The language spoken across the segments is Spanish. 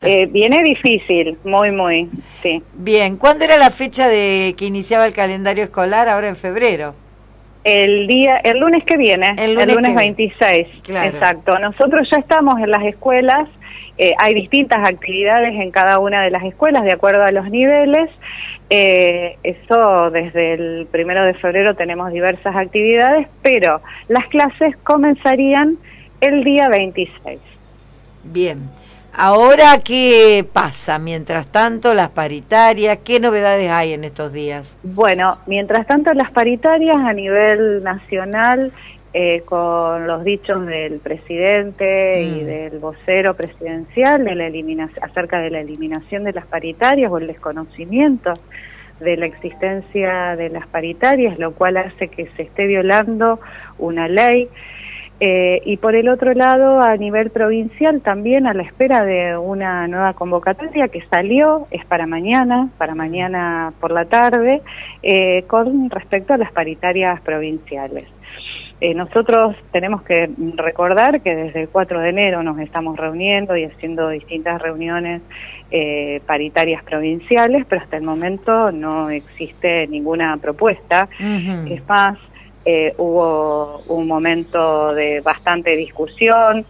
Viene difícil, muy, sí. Bien, ¿cuándo era la fecha de que iniciaba el calendario escolar? Ahora en febrero. El lunes que viene, el lunes 26, claro. Exacto. Nosotros ya estamos en las escuelas, hay distintas actividades en cada una de las escuelas de acuerdo a los niveles. Eso desde el 1 de febrero tenemos diversas actividades, pero las clases comenzarían el día 26. Bien. Ahora, ¿qué pasa? Mientras tanto, las paritarias, ¿qué novedades hay en estos días? Bueno, mientras tanto, las paritarias a nivel nacional, con los dichos del presidente y del vocero presidencial acerca de la eliminación de las paritarias o el desconocimiento de la existencia de las paritarias, lo cual hace que se esté violando una ley. Y por el otro lado, a nivel provincial, también a la espera de una nueva convocatoria que salió, es para mañana por la tarde, con respecto a las paritarias provinciales. Nosotros tenemos que recordar que desde el 4 de enero nos estamos reuniendo y haciendo distintas reuniones paritarias provinciales, pero hasta el momento no existe ninguna propuesta. Es más, hubo un momento de bastante discusión,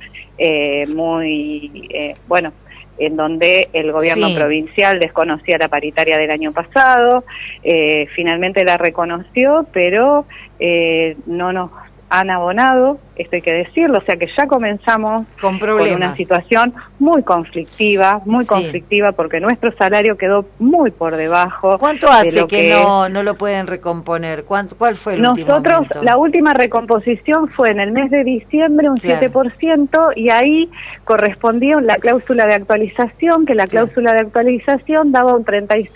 en donde el gobierno provincial desconocía la paritaria del año pasado, finalmente la reconoció, pero no nos han abonado, esto hay que decirlo, o sea que ya comenzamos con una situación muy conflictiva, porque nuestro salario quedó muy por debajo. ¿Cuánto hace que no lo pueden recomponer? ¿Cuál fue el último momento? La última recomposición fue en el mes de diciembre, un 7%, y ahí correspondía la cláusula de actualización, que la cláusula de actualización daba un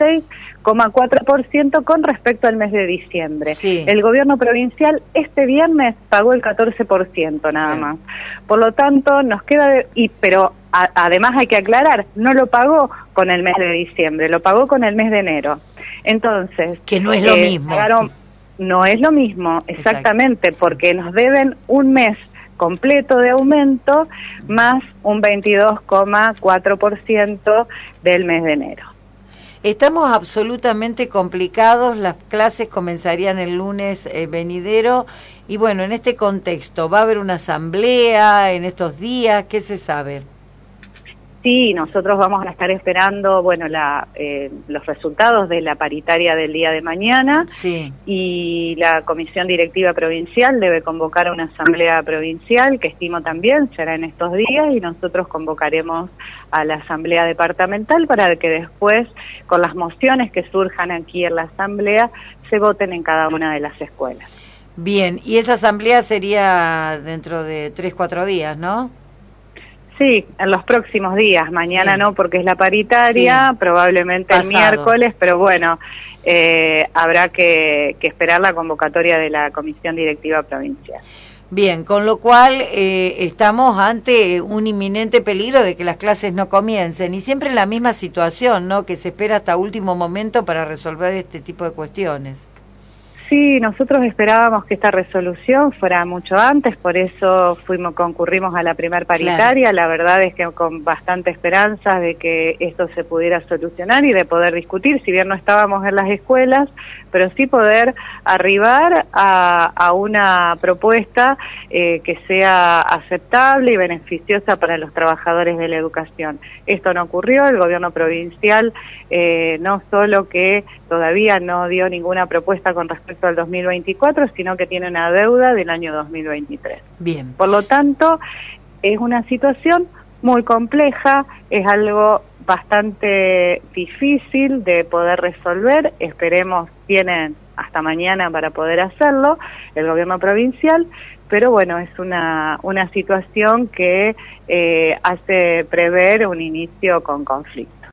36,4% con respecto al mes de diciembre. El gobierno provincial este viernes pagó el 14% nada más. Por lo tanto, nos queda... pero además hay que aclarar, no lo pagó con el mes de diciembre, lo pagó con el mes de enero. Entonces... Que no es lo mismo. No es lo mismo, exactamente, porque nos deben un mes completo de aumento más un 22,4% del mes de enero. Estamos absolutamente complicados, las clases comenzarían el lunes venidero y bueno, en este contexto, ¿va a haber una asamblea en estos días? ¿Qué se sabe? Sí, nosotros vamos a estar esperando, los resultados de la paritaria del día de mañana y la Comisión Directiva Provincial debe convocar a una asamblea provincial que estimo también será en estos días y nosotros convocaremos a la asamblea departamental para que después, con las mociones que surjan aquí en la asamblea, se voten en cada una de las escuelas. Bien, y esa asamblea sería dentro de 3-4 días, ¿no? Sí, en los próximos días, mañana no porque es la paritaria, probablemente el miércoles, pero bueno, habrá que esperar la convocatoria de la Comisión Directiva Provincial. Bien, con lo cual estamos ante un inminente peligro de que las clases no comiencen y siempre la misma situación, ¿no? Que se espera hasta último momento para resolver este tipo de cuestiones. Sí, nosotros esperábamos que esta resolución fuera mucho antes, por eso concurrimos a la primer paritaria. La verdad es que con bastante esperanza de que esto se pudiera solucionar y de poder discutir, si bien no estábamos en las escuelas, pero sí poder arribar a una propuesta que sea aceptable y beneficiosa para los trabajadores de la educación. Esto no ocurrió, el gobierno provincial no solo que todavía no dio ninguna propuesta con respecto al 2024, sino que tiene una deuda del año 2023. Bien. Por lo tanto, es una situación muy compleja, es algo bastante difícil de poder resolver, esperemos, tienen hasta mañana para poder hacerlo, el gobierno provincial, pero bueno, es una situación que hace prever un inicio con conflicto.